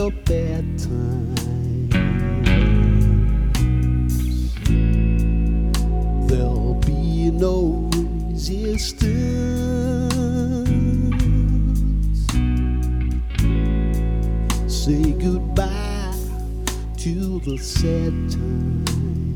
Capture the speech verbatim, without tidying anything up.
the bad times. There'll be no resistance. Say goodbye to the sad times.